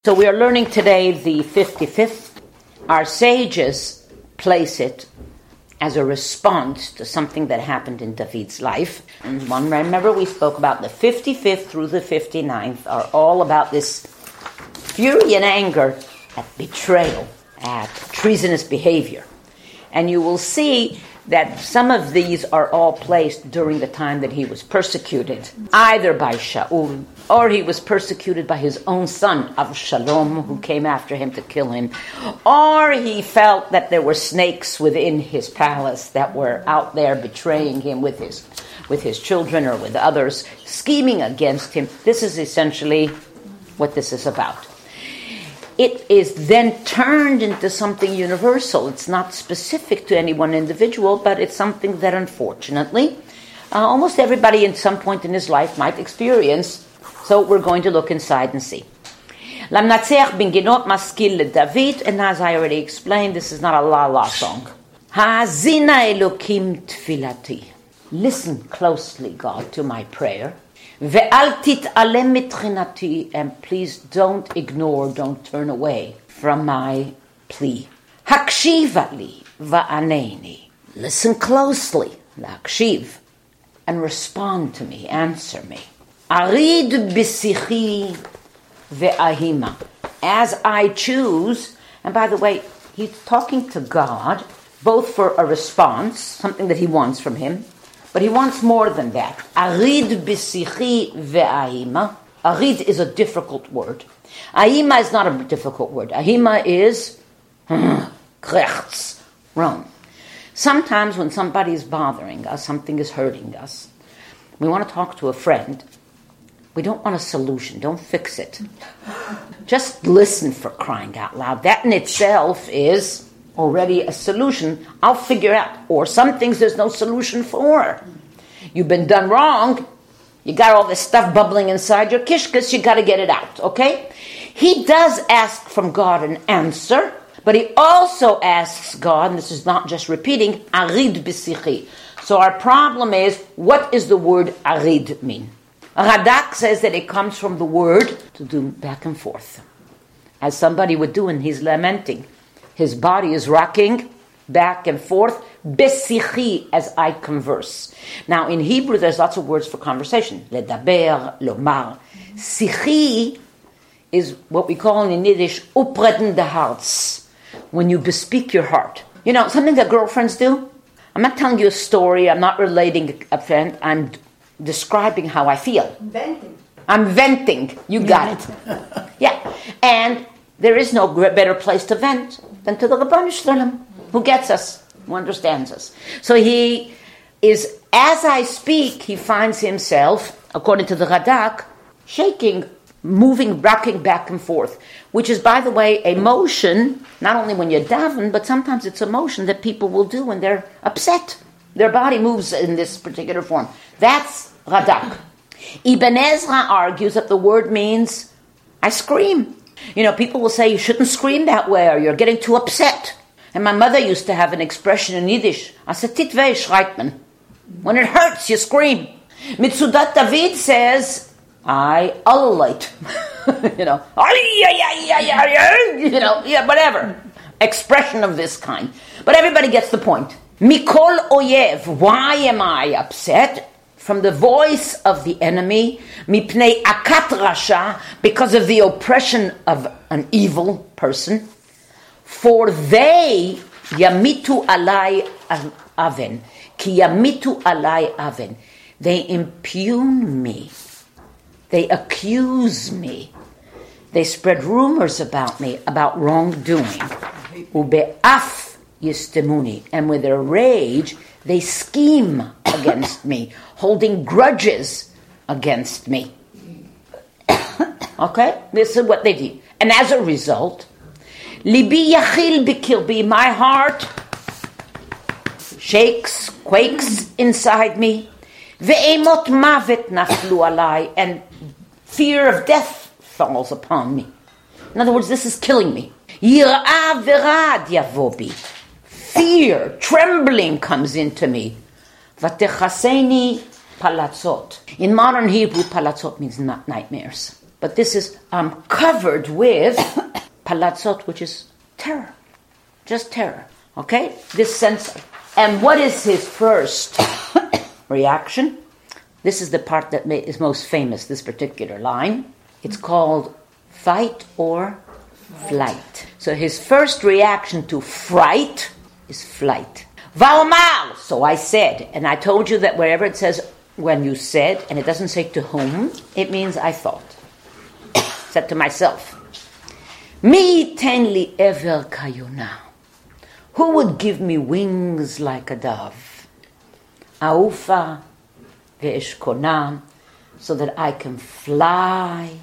So we are learning today the 55th. Our sages place it as a response to something that happened in David's life. And remember we spoke about the 55th through the 59th are all about this fury and anger at betrayal, at treasonous behavior. And you will see that some of these are all placed during the time that he was persecuted, either by Shaul, or he was persecuted by his own son, Avshalom, who came after him to kill him, or he felt that there were snakes within his palace that were out there betraying him with his children or with others, scheming against him. This is essentially what this is about. It is then turned into something universal. It's not specific to any one individual, but it's something that unfortunately almost everybody at some point in his life might experience. So we're going to look inside and see. Lamnatzeach binginot maskil David, and as I already explained, this is not a la-la song. Ha'azina Elokim tfilati. Listen closely, God, to my prayer. Ve'al tit'alem mitchinati, and please don't ignore, don't turn away from my plea. Hakshiva li va'aneni. Listen closely, lakshiv, and respond to me, answer me. Arid bisichi ve'ahima. As I choose, and by the way, he's talking to God, both for a response, something that he wants from him, but he wants more than that. Arid bisichi ve'ahima. Arid is a difficult word. Ahima is not a difficult word. Ahima is krechts, wrong. Sometimes when somebody is bothering us, something is hurting us, we want to talk to a friend. We don't want a solution. Don't fix it. Just listen, for crying out loud. That in itself is already a solution. I'll figure out. Or some things there's no solution for. You've been done wrong. You got all this stuff bubbling inside your kishkas. You got to get it out. Okay? He does ask from God an answer, but he also asks God, and this is not just repeating, arid bisichi. So our problem is, what does the word arid mean? Radak says that it comes from the word to do back and forth. As somebody would do when he's lamenting. His body is rocking back and forth. Besichi, as I converse. Now in Hebrew there's lots of words for conversation. Ledaber, lomar. Sichi is what we call in Yiddish, upreden de Harz. When you bespeak your heart. You know, something that girlfriends do? I'm not telling you a story. I'm not relating a friend. I'm describing how I feel. I'm venting. You got it. Yeah. And there is no better place to vent than to the Rabbanu Shalom, who gets us, who understands us. So he is, as I speak, he finds himself, according to the Radak, shaking, moving, rocking back and forth, which is, by the way, a motion, not only when you're daven, but sometimes it's a motion that people will do when they're upset. Their body moves in this particular form. That's Radak. Ibn Ezra argues that the word means, I scream. You know, people will say, you shouldn't scream that way, or you're getting too upset. And my mother used to have an expression in Yiddish, Asetitvei schreit man. When it hurts, you scream. Mitzudat David says, I ululate. You know, whatever. Expression of this kind. But everybody gets the point. Mikol oyev, why am I upset? From the voice of the enemy, mipnei akat rasha, because of the oppression of an evil person. For they yamitu alai aven, ki yamitu alai aven. They impugn me. They accuse me. They spread rumors about me, about wrongdoing. Ube'af yistemuni, and with their rage, they scheme against me, holding grudges against me. Okay? This is what they do. And as a result, Libi yachil bikirbi, my heart shakes, quakes inside me. Ve'emot mavet naflu alai, and fear of death falls upon me. In other words, this is killing me. Yir'a verad yavobi. Fear, trembling comes into me. Vatechaseni palatzot. In modern Hebrew, palatzot means nightmares. But this is, I'm covered with palatzot, which is terror. Just terror. Okay? This sense. And what is his first reaction? This is the part that is most famous, this particular line. It's called fight or flight. So his first reaction to fright is flight. Va'omar! So I said, and I told you that wherever it says when you said, and it doesn't say to whom, it means I thought. Said to myself, Mi ten li ever kayona. Who would give me wings like a dove? Aufa ve'eshkona, so that I can fly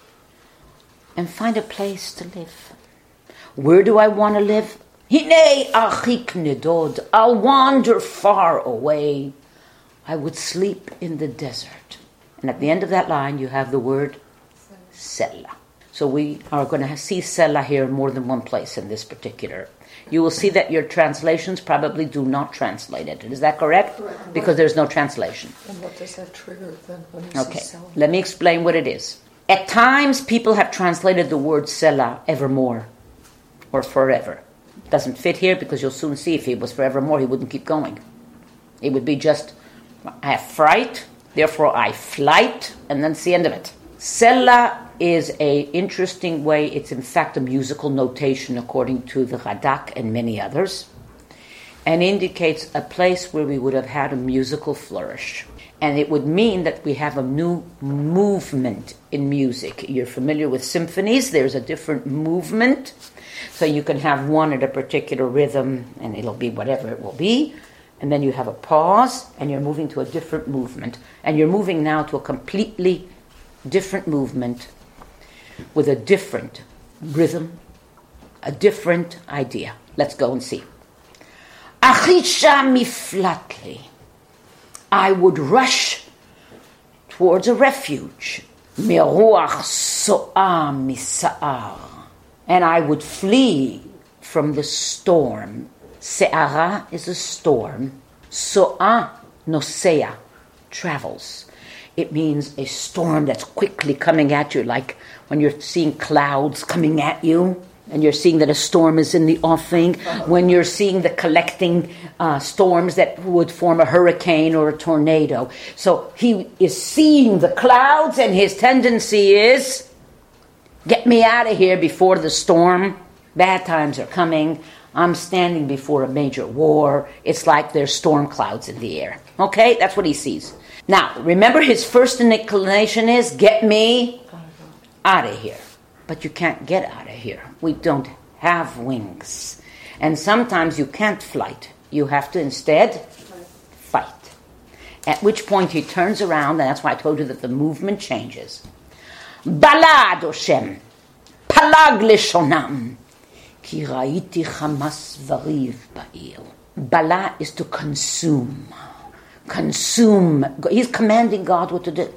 and find a place to live. Where do I want to live? Hinei achik nedod. I'll wander far away. I would sleep in the desert. And at the end of that line, you have the word Selah. So we are going to see Selah here in more than one place in this particular. You will see that your translations probably do not translate it. Is that correct? Correct. Because there's no translation. And what does that trigger then? When you okay, let me explain what it is. At times, people have translated the word Selah, evermore, or forever. It doesn't fit here because you'll soon see if it was forevermore, he wouldn't keep going. It would be just, I have fright, therefore I flight, and then it's the end of it. Selah is an interesting way. It's in fact a musical notation according to the Radak and many others, and indicates a place where we would have had a musical flourish. And it would mean that we have a new movement in music. You're familiar with symphonies. There's a different movement. So you can have one at a particular rhythm, and it'll be whatever it will be. And then you have a pause, and you're moving to a different movement. And you're moving now to a completely different movement with a different rhythm, a different idea. Let's go and see. Achisha miflatli. I would rush towards a refuge. Miruach so'a misa'ar. And I would flee from the storm. Se'ara is a storm. So'a nosea, travels. It means a storm that's quickly coming at you, like when you're seeing clouds coming at you, and you're seeing that a storm is in the offing, when you're seeing the collecting storms that would form a hurricane or a tornado. So he is seeing the clouds, and his tendency is, get me out of here before the storm. Bad times are coming. I'm standing before a major war. It's like there's storm clouds in the air. Okay, that's what he sees. Now, remember his first inclination is, get me out of here. But you can't get out of here. We don't have wings. And sometimes you can't flight. You have to instead fight. At which point he turns around, and that's why I told you that the movement changes. Balad Oshem, palag leshonam, ki raiti chamas variv ba'ir. Bala is to consume. Consume. He's commanding God what to do.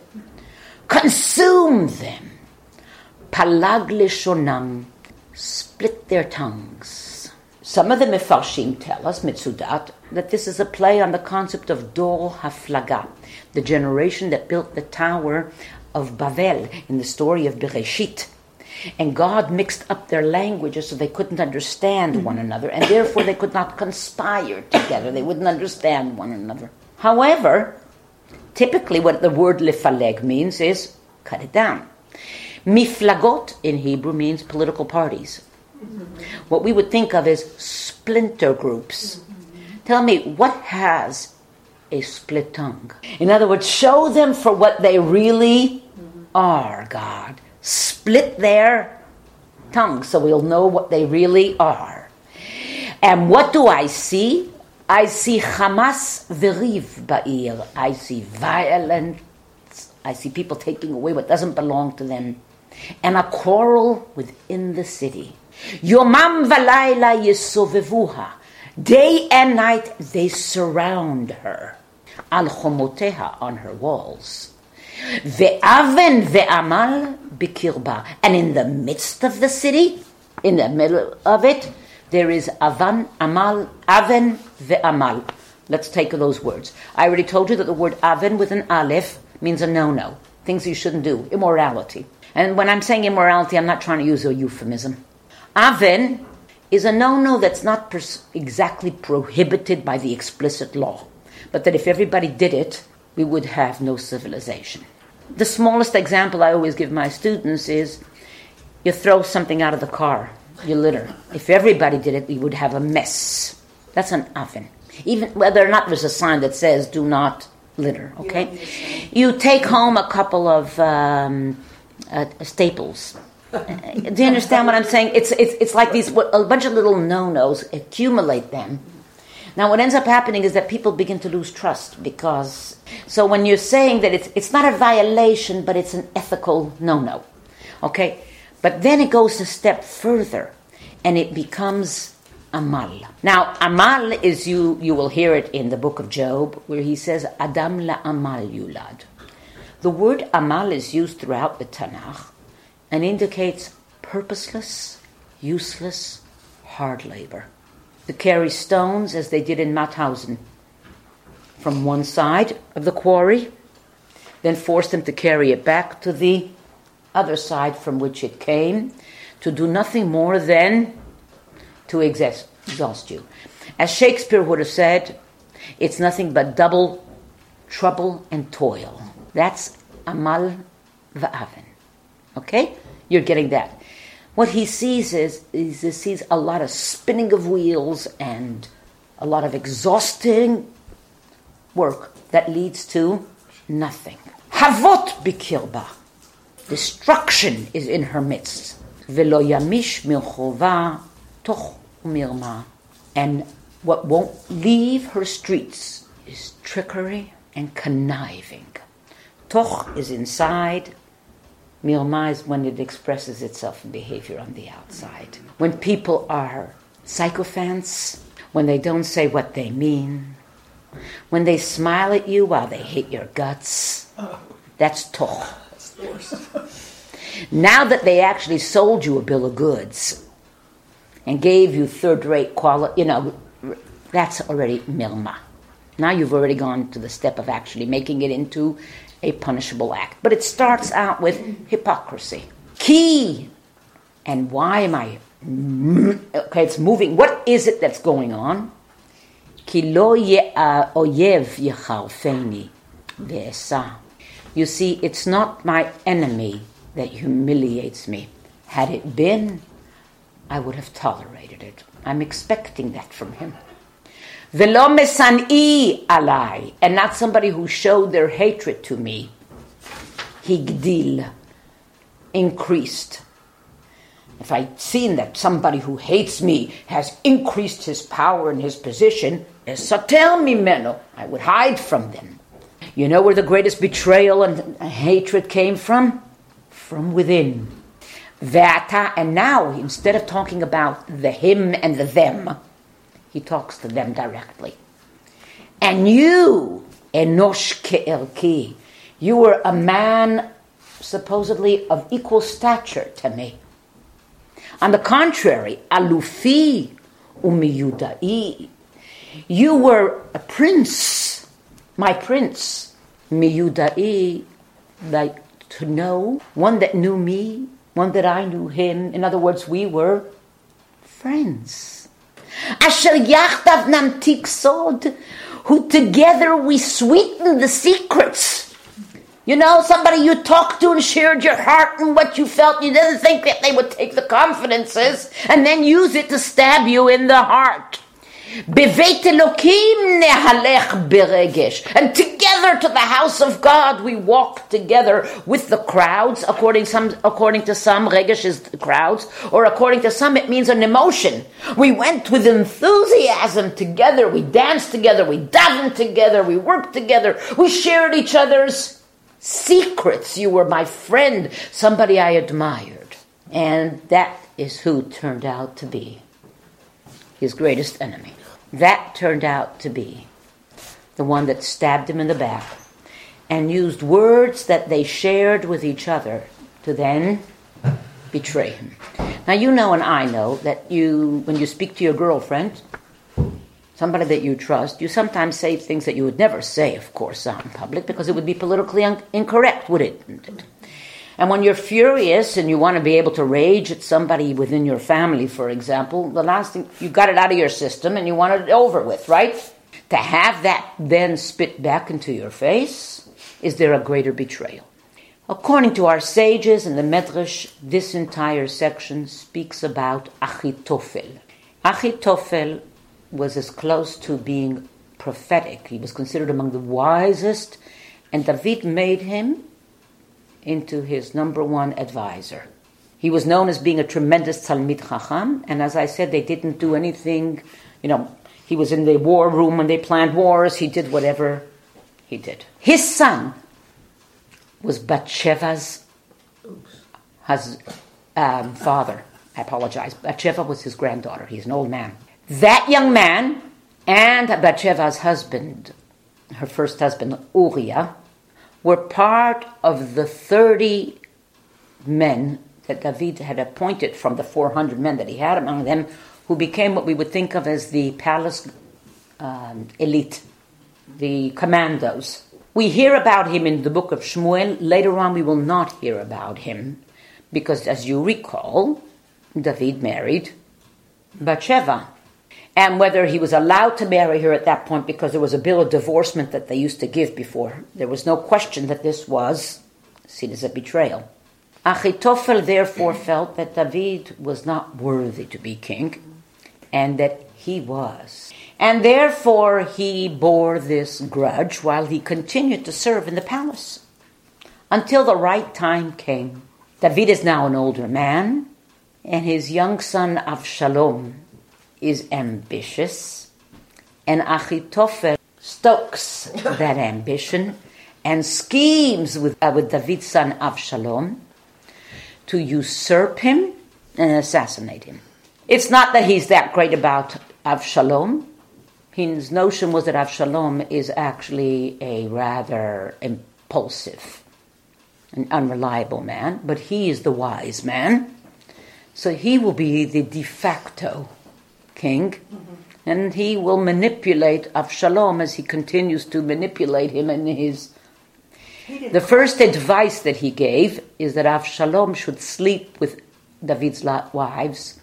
Consume them. Palag leshonam, split their tongues. Some of the Mefarshim tell us, Mitzudat, that this is a play on the concept of Dor HaFlaga, the generation that built the Tower of Bavel in the story of Bereshit. And God mixed up their languages so they couldn't understand one another, and therefore they could not conspire together. They wouldn't understand one another. However, typically what the word lefaleg means is cut it down. Miflagot in Hebrew means political parties. What we would think of as splinter groups. Tell me, what has a split tongue? In other words, show them for what they really are, God. Split their tongues so we'll know what they really are. And what do I see? I see Hamas v'riv ba'ir. I see violence. I see people taking away what doesn't belong to them. And a quarrel within the city. Yomam v'layla yesovevuha. Day and night they surround her. Al chomoteha, on her walls. Ve'aven ve'amal bikirba. And in the midst of the city, in the middle of it, there is avan, amal, aven ve'amal. Let's take those words. I already told you that the word aven with an aleph means a no-no. Things you shouldn't do. Immorality. And when I'm saying immorality, I'm not trying to use a euphemism. Aven is a no-no that's not exactly prohibited by the explicit law, but that if everybody did it, we would have no civilization. The smallest example I always give my students is you throw something out of the car, you litter. If everybody did it, we would have a mess. That's an aven. Even whether or not there's a sign that says do not litter, okay? You take home a couple of staples. Do you understand what I'm saying? It's like these a bunch of little no-nos, accumulate them. Now what ends up happening is that people begin to lose trust because... So when you're saying that it's not a violation, but it's an ethical no-no, okay? But then it goes a step further and it becomes... Amal. Now, Amal is, you will hear it in the book of Job, where he says, Adam la Amal yulad. The word Amal is used throughout the Tanakh and indicates purposeless, useless, hard labor. To carry stones, as they did in Mauthausen, from one side of the quarry, then force them to carry it back to the other side from which it came, to do nothing more than to exhaust you. As Shakespeare would have said, it's nothing but double trouble and toil. That's Amal va'aven. Okay? You're getting that. What he sees is he sees a lot of spinning of wheels and a lot of exhausting work that leads to nothing. Havot bikirba. Destruction is in her midst. Velo yamish milchova toch umirma. And what won't leave her streets is trickery and conniving. Toch is inside. Mirma is when it expresses itself in behavior on the outside. When people are sycophants, when they don't say what they mean, when they smile at you while they hate your guts, that's toch. That's the worst. Now that they actually sold you a bill of goods and gave you third-rate quality, that's already mirma. Now you've already gone to the step of actually making it into a punishable act. But it starts out with hypocrisy. Ki. And why am I... Okay, it's moving. What is it that's going on? Ki lo oyev yecharfeni ve'esa. You see, it's not my enemy that humiliates me. Had it been, I would have tolerated it. I'm expecting that from him. Velo mesan'i alai, and not somebody who showed their hatred to me. Higdil, increased. If I'd seen that somebody who hates me has increased his power and his position, esater mimeno, I would hide from them. You know where the greatest betrayal and hatred came from? From within. Vata, and now instead of talking about the him and the them, he talks to them directly. And you, enosh ke'elki, you were a man supposedly of equal stature to me. On the contrary, alufi umiyudai, you were a prince, my prince, miyudai, like to know, one that knew me, one that I knew him. In other words, we were friends. Asher yachdav namtik sod, who together we sweetened the secrets. You know, somebody you talked to and shared your heart and what you felt. You didn't think that they would take the confidences and then use it to stab you in the heart. Beveit Elokim nehalech beregesh. And together to the house of God we walked together with the crowds. According to some, regesh is the crowds, or according to some, it means an emotion. We went with enthusiasm together. We danced together. We davened together. We worked together. We shared each other's secrets. You were my friend, somebody I admired. And that is who turned out to be his greatest enemy. That turned out to be the one that stabbed him in the back and used words that they shared with each other to then betray him. Now you know and I know that when you speak to your girlfriend, somebody that you trust, you sometimes say things that you would never say, of course, out in public, because it would be politically incorrect, wouldn't it? And when you're furious and you want to be able to rage at somebody within your family, for example, the last thing, you got it out of your system and you want it over with, right? To have that then spit back into your face, is there a greater betrayal? According to our sages in the Medrash, this entire section speaks about Achitophel. Achitophel was as close to being prophetic. He was considered among the wisest, and David made him into his number one advisor. He was known as being a tremendous Talmid Chacham, and as I said, they didn't do anything, he was in the war room when they planned wars, he did whatever he did. His son was Bathsheba's father. I apologize. Bathsheba was his granddaughter. He's an old man. That young man and Bathsheba's husband, her first husband, Uriah, were part of the 30 men that David had appointed from the 400 men that he had among them, who became what we would think of as the palace elite, the commandos. We hear about him in the book of Shmuel. Later on, we will not hear about him, because as you recall, David married Bathsheba. And whether he was allowed to marry her at that point, because there was a bill of divorcement that they used to give before, there was no question that this was seen as a betrayal. Achitophel therefore felt that David was not worthy to be king, and that he was. And therefore he bore this grudge while he continued to serve in the palace, until the right time came. David is now an older man, and his young son Avshalom is ambitious, and Achitophel stokes that ambition and schemes with David's son Avshalom to usurp him and assassinate him. It's not that he's that great about Avshalom. His notion was that Avshalom is actually a rather impulsive and unreliable man, but he is the wise man, so he will be the de facto king, and he will manipulate Avshalom as he continues to manipulate him in his... The first advice that he gave is that Avshalom should sleep with David's wives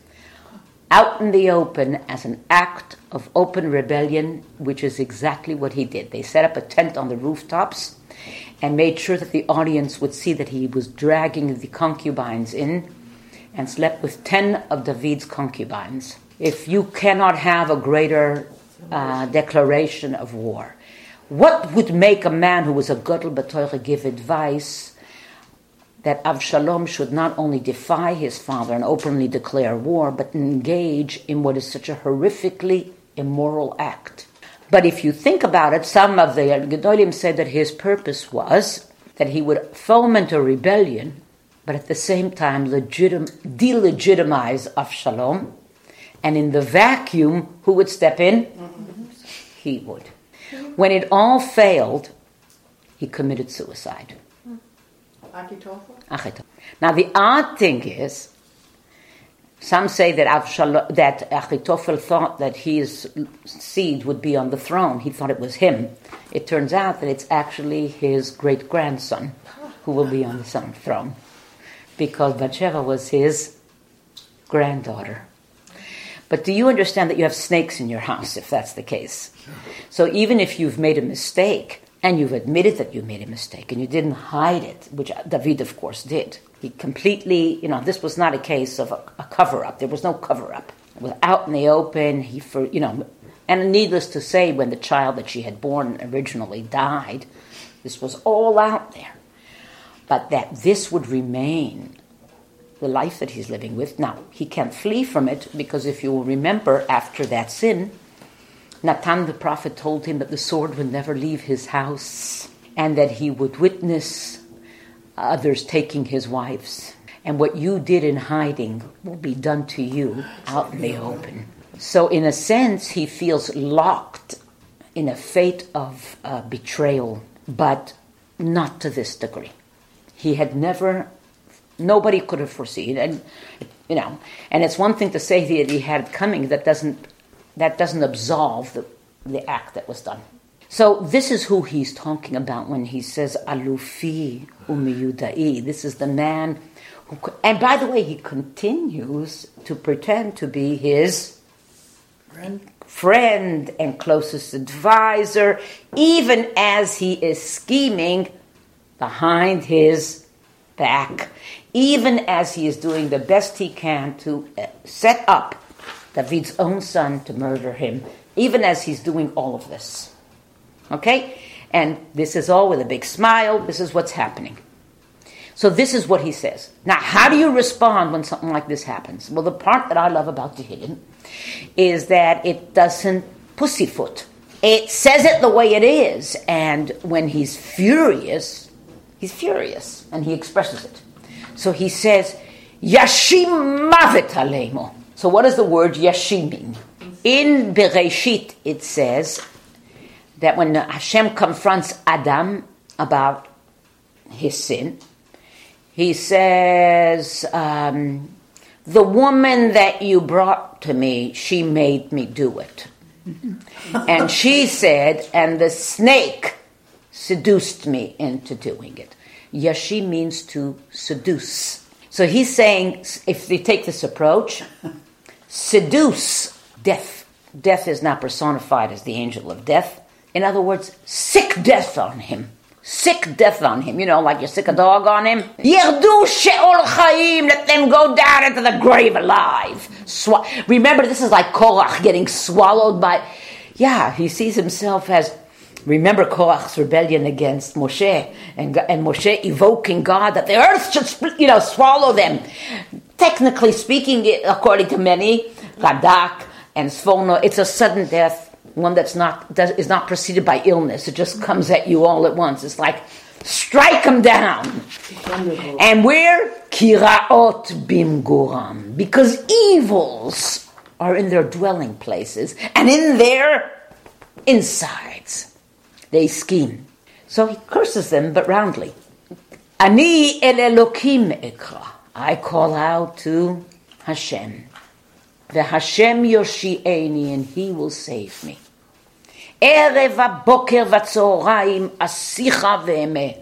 out in the open as an act of open rebellion, which is exactly what he did. They set up a tent on the rooftops and made sure that the audience would see that he was dragging the concubines in, and slept with 10 of David's concubines. If you cannot have a greater declaration of war, what would make a man who was a Gadol B'Torah give advice that Avshalom should not only defy his father and openly declare war, but engage in what is such a horrifically immoral act? But if you think about it, some of the Gedolim said that his purpose was that he would foment a rebellion, but at the same time delegitimize Avshalom. And in the vacuum, who would step in? He would. When it all failed, he committed suicide. Achitophel. Now the odd thing is, some say that Achitophel thought that his seed would be on the throne. He thought it was him. It turns out that it's actually his great-grandson who will be on the throne, because Bathsheba was his granddaughter. But do you understand that you have snakes in your house, if that's the case? So even if you've made a mistake, and you've admitted that you made a mistake, and you didn't hide it, which David, of course, did. He completely, this was not a case of a cover-up. There was no cover-up. It was out in the open. And needless to say, when the child that she had born originally died, this was all out there. But that this would remain the life that he's living with. Now, he can't flee from it, because if you will remember, after that sin, Natan the prophet told him that the sword would never leave his house, and that he would witness others taking his wives. And what you did in hiding will be done to you out in the open. So in a sense, he feels locked in a fate of betrayal, but not to this degree. He had nobody could have foreseen, and it's one thing to say that he had it coming. That doesn't absolve the act that was done. So this is who he's talking about when he says, Alufi umiyudai. This is the man who, and by the way, he continues to pretend to be his friend and closest advisor, even as he is scheming behind his back, even as he is doing the best he can to set up David's own son to murder him, even as he's doing all of this. Okay? And this is all with a big smile. This is what's happening. So this is what he says. Now, how do you respond when something like this happens? Well, the part that I love about Tehillim is that it doesn't pussyfoot. It says it the way it is. And when he's furious, and he expresses it. So he says, Yashim mavet aleimo. So what does the word Yashim mean? In Bereshit, it says that when Hashem confronts Adam about his sin, he says, the woman that you brought to me, she made me do it. And she said, and the snake seduced me into doing it. Yashi means to seduce. So he's saying, if they take this approach, seduce death. Death is not personified as the angel of death. In other words, sick death on him. Sick death on him. You know, like you sick a dog on him. Yerdu she'ol chaim. Let them go down into the grave alive. Remember, this is like Korach getting swallowed by... Yeah, he sees himself as... Remember Korach's rebellion against Moshe. And Moshe evoking God that the earth should swallow them. Technically speaking, according to many, Radak and Sfono, it's a sudden death. One is not preceded by illness. It just comes at you all at once. It's like, strike them down. And we're kiraot bimguram, because evils are in their dwelling places and in their insides. They scheme. So he curses them, but roundly. Ani el Elokim ekra. I call out to Hashem. The Hashem Yoshi'eni, and He will save me. Erev haboker v'tzoraim asicha ve'emeh.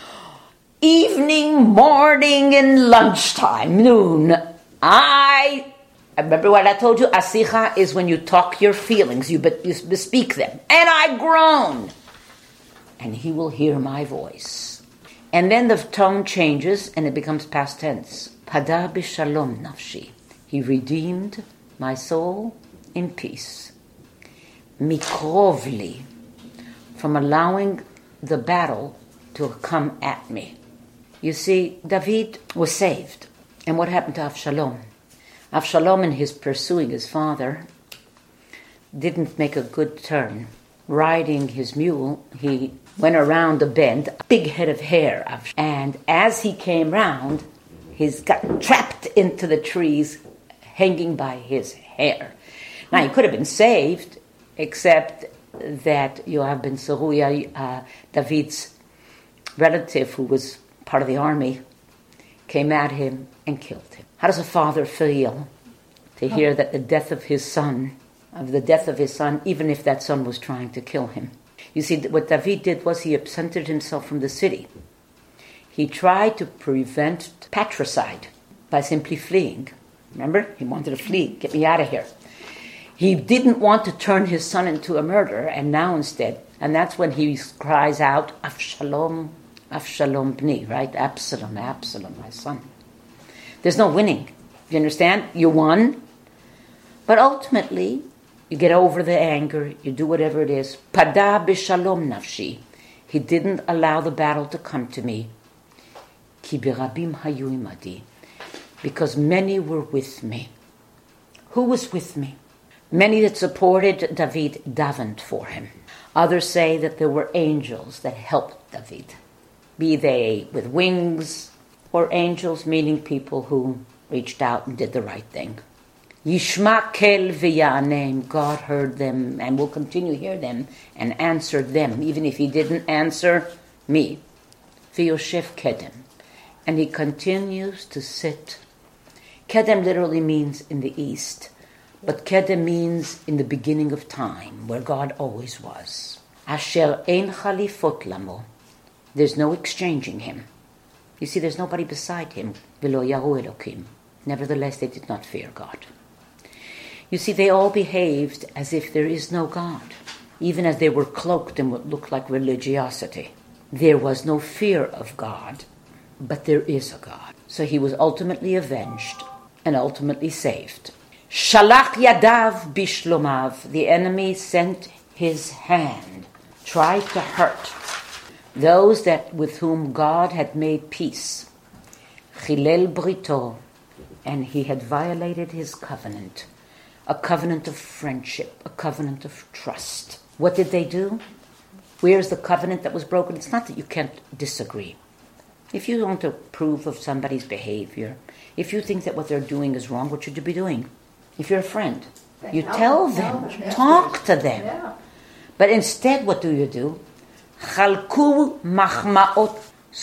Evening, morning, and lunchtime, noon. I remember what I told you. Asicha is when you talk your feelings, you bespeak them. And I groan. And He will hear my voice. And then the tone changes, and it becomes past tense. Pada b'shalom nafshi. He redeemed my soul in peace. Mikrovli, from allowing the battle to come at me. You see, David was saved. And what happened to Avshalom? Avshalom, in his pursuing his father, didn't make a good turn. Riding his mule, he went around a bend, a big head of hair. And as he came round, he got trapped into the trees, hanging by his hair. Now, he could have been saved, except that Yoav ben Zeruiah, David's relative, who was part of the army, came at him and killed him. How does a father feel to hear that the death of his son, even if that son was trying to kill him? You see, what David did was he absented himself from the city. He tried to prevent patricide by simply fleeing. Remember? He wanted to flee. Get me out of here. He didn't want to turn his son into a murderer, and now instead, and that's when he cries out, Avshalom, Avshalom bni, right? Absalom, Absalom, my son. There's no winning. You understand? You won. But ultimately, you get over the anger, you do whatever it is. Pada b'shalom nafshi. He didn't allow the battle to come to me. Ki birabim hayu imadi. Because many were with me. Who was with me? Many that supported David davened for him. Others say that there were angels that helped David. Be they with wings, or angels meaning people who reached out and did the right thing. Yishma kel v'yanem. God heard them and will continue to hear them and answered them, even if He didn't answer me. V'yoshev kedem. And He continues to sit. Kedem literally means in the east, but Kedem means in the beginning of time, where God always was. Asher ein chalifot lamo. There's no exchanging him. You see, there's nobody beside him. V'lo yahu Elokim. Nevertheless, they did not fear God. You see, they all behaved as if there is no God, even as they were cloaked in what looked like religiosity. There was no fear of God, but there is a God. So he was ultimately avenged and ultimately saved. Shalach yadav bishlomav. The enemy sent his hand, tried to hurt those that with whom God had made peace. Chilel brito, and he had violated his covenant, a covenant of friendship, a covenant of trust. What did they do? Where's the covenant that was broken? It's not that you can't disagree. If you don't approve of somebody's behavior, if you think that what they're doing is wrong, what should you be doing? If you're a friend, you tell them, talk to them. Yeah. But instead, what do? Chalku machmaot.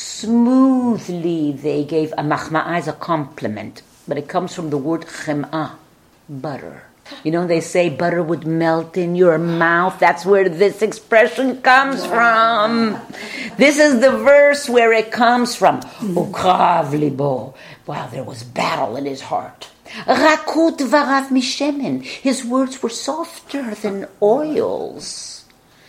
Smoothly they gave. A machma'ah is a compliment, but it comes from the word chem'ah, butter. You know, they say butter would melt in your mouth. That's where this expression comes from. This is the verse where it comes from. Ukrav libo. Wow, there was battle in his heart. Rakut varav mishemen. His words were softer than oils.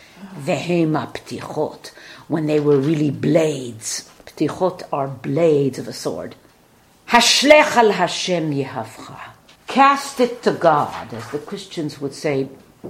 Vehema ptichot. When they were really blades. Ptichot are blades of a sword. Hashlech al Hashem yehavcha. Cast it to God, as the Christians would say,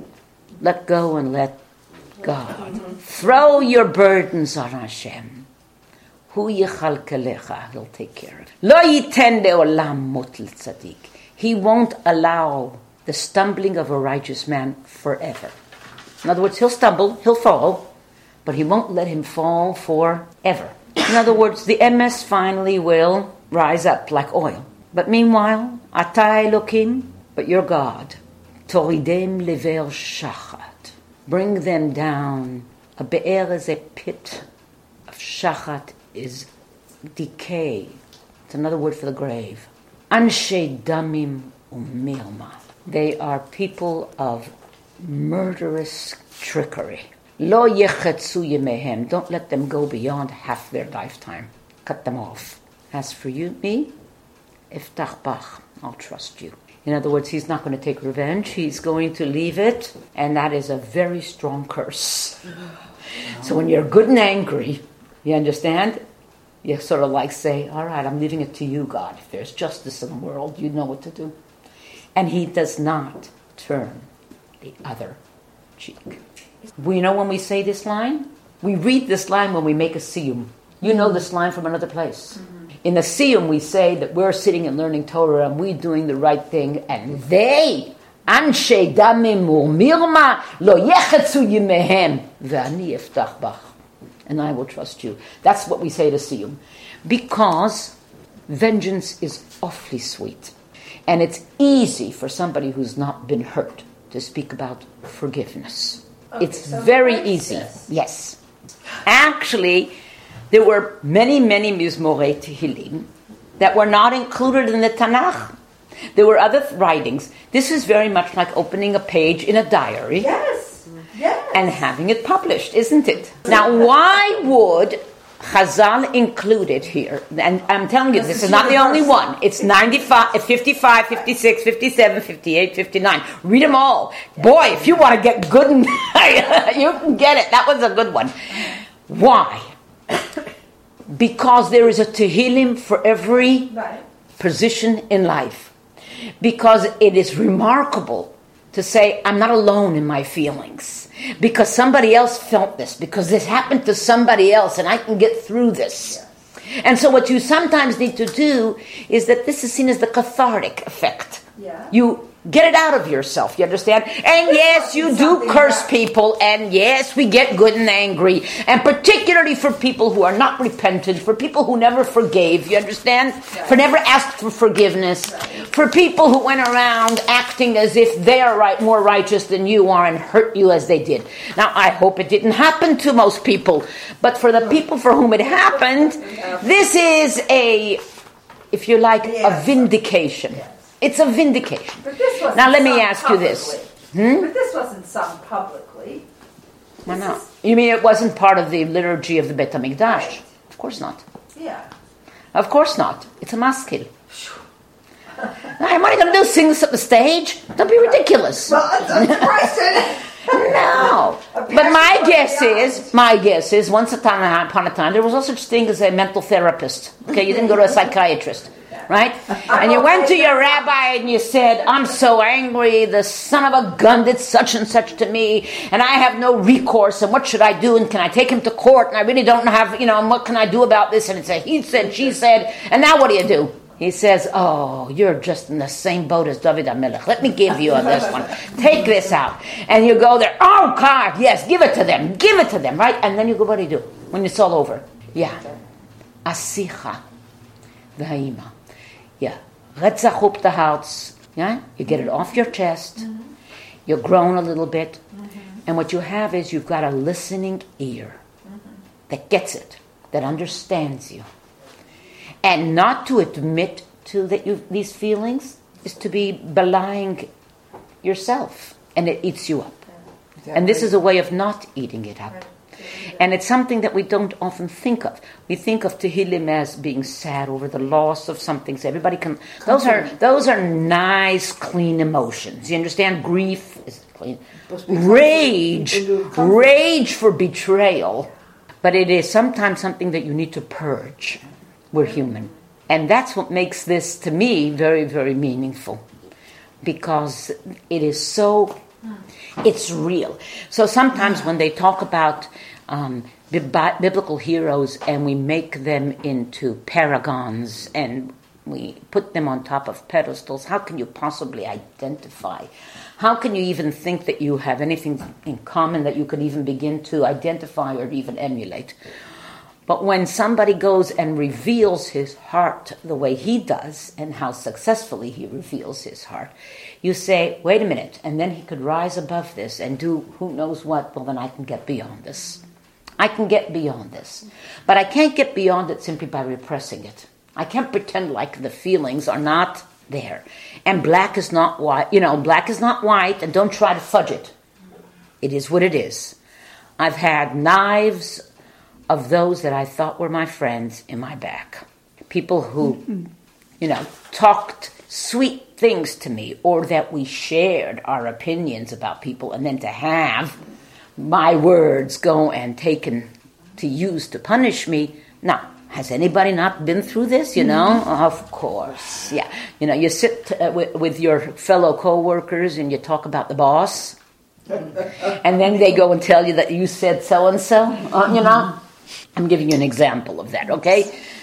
let go and let God. Throw your burdens on Hashem. Hu yichalkelecha, He'll take care of it. Lo yiten le'olam mot l'tzadik. He won't allow the stumbling of a righteous man forever. In other words, he'll stumble, he'll fall, but he won't let him fall forever. In other words, the emes finally will rise up like oil. But meanwhile, Ata Elokim, but your God, Toridem lever shachat, bring them down. A be'er is a pit, of shachat is decay. It's another word for the grave. Anshe damim umirma. They are people of murderous trickery. Lo yechetzu yemehem. Don't let them go beyond half their lifetime. Cut them off. As for you, me, iftach bach, I'll trust you. In other words, he's not going to take revenge. He's going to leave it, and that is a very strong curse. So when you're good and angry, you understand? You sort of like say, all right, I'm leaving it to you, God. If there's justice in the world, you know what to do. And he does not turn the other cheek. We know when we say this line? We read this line when we make a siyum. You know this line from another place. In the siyum, we say that we're sitting and learning Torah and we're doing the right thing, and they, anshe damim umirma, lo yechetzu yimehem, ve'ani eftach bach, and I will trust you. That's what we say to siyum, because vengeance is awfully sweet, and it's easy for somebody who's not been hurt to speak about forgiveness. Okay, it's so very easy. Yes, actually. There were many, many Mizmorei Tehillim that were not included in the Tanakh. There were other writings. This is very much like opening a page in a diary. Yes. And having it published, isn't it? Now, why would Chazal include it here? And I'm telling you, this is not the only one. It's 95, 55, 56, 57, 58, 59. Read them all. Boy, if you want to get good, you can get it. That was a good one. Why? Because there is a Tehillim for every position in life. Because it is remarkable to say, I'm not alone in my feelings. Because somebody else felt this. Because this happened to somebody else and I can get through this. Yeah. And so what you sometimes need to do is that this is seen as the cathartic effect. Yeah. You get it out of yourself, you understand? And yes, you do curse people, and yes, we get good and angry, and particularly for people who are not repentant, for people who never forgave, you understand? Right. For never asked for forgiveness, right. For people who went around acting as if they are more righteous than you are and hurt you as they did. Now, I hope it didn't happen to most people, but for the people for whom it happened, this is if you like, a vindication. It's a vindication. But this wasn't now let me ask you this. But this wasn't sung publicly. Why not? You mean it wasn't part of the liturgy of the Beit HaMikdash? Right. Of course not. Yeah. Of course not. It's a maskil. What are you going to do? Sing this up the stage? Don't be ridiculous. Well, it's No. But my guess is, once upon a time, there was no such thing as a mental therapist. Okay, you didn't go to a psychiatrist, right? And you went to your rabbi and you said, I'm so angry, the son of a gun did such and such to me, and I have no recourse, and what should I do, and can I take him to court, and I really don't have, and what can I do about this? And it's a he said, she said, and now what do? He says, oh, you're just in the same boat as David HaMelech. Let me give you this one. Take this out. And you go there, oh, God, yes, give it to them, right? And then you go, what do you do when it's all over? Yeah. Asicha v'ha'ima. Yeah. Retzach up the hearts. Yeah? You get it off your chest. Mm-hmm. You groan a little bit. Mm-hmm. And what you have is you've got a listening ear that gets it, that understands you. And not to admit to these feelings is to be belying yourself. And it eats you up. Exactly. And this is a way of not eating it up. And it's something that we don't often think of. We think of Tehillim as being sad over the loss of something. So everybody can... Those are nice, clean emotions. You understand? Grief is clean. Rage for betrayal. But it is sometimes something that you need to purge. We're human. And that's what makes this, to me, very, very meaningful. Because it is so... It's real. So sometimes when they talk about biblical heroes and we make them into paragons and we put them on top of pedestals, how can you possibly identify? How can you even think that you have anything in common that you could even begin to identify or even emulate? But when somebody goes and reveals his heart the way he does, and how successfully he reveals his heart, you say, wait a minute, and then he could rise above this and do who knows what. Well, then I can get beyond this. I can get beyond this. But I can't get beyond it simply by repressing it. I can't pretend like the feelings are not there. And black is not white. Black is not white, and don't try to fudge it. It is what it is. I've had knives of those that I thought were my friends in my back. People who, talked sweet things to me, or that we shared our opinions about people, and then to have my words go and taken to use to punish me. Now, has anybody not been through this, Of course, yeah. You sit with your fellow co-workers and you talk about the boss, and then they go and tell you that you said so-and-so, I'm giving you an example of that, okay?